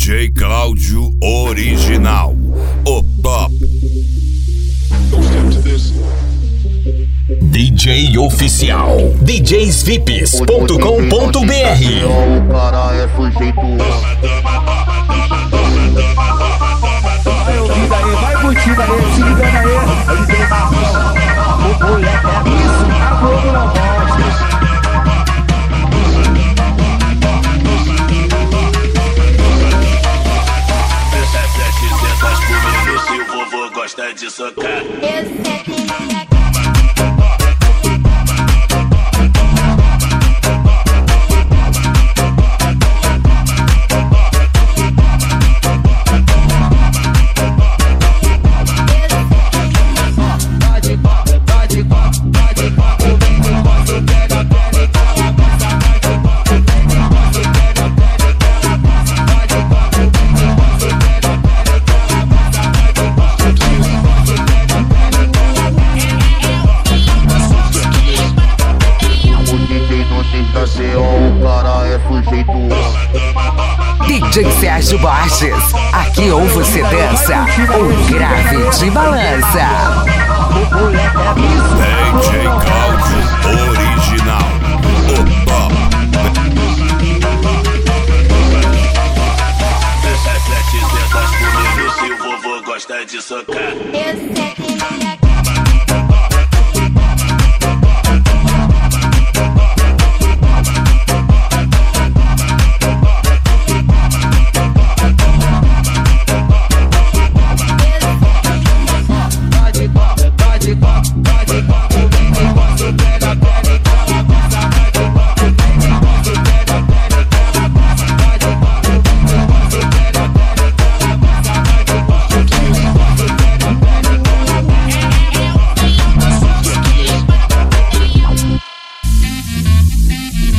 DJ Cláudio Original, o top. DJ oficial, djsvips.com.br. O cara é sujeito. Vai curtindo aí, se ligando aí. Ele tem marcão. O moleque é isso, a Globo não mostra. Se o vovô gosta de socar. DJ Sérgio Borges, aqui ou você dança, ou grave de balança. DJ Cláudio Original, o top. Deixa 700 comigo se o vovô gosta de socar.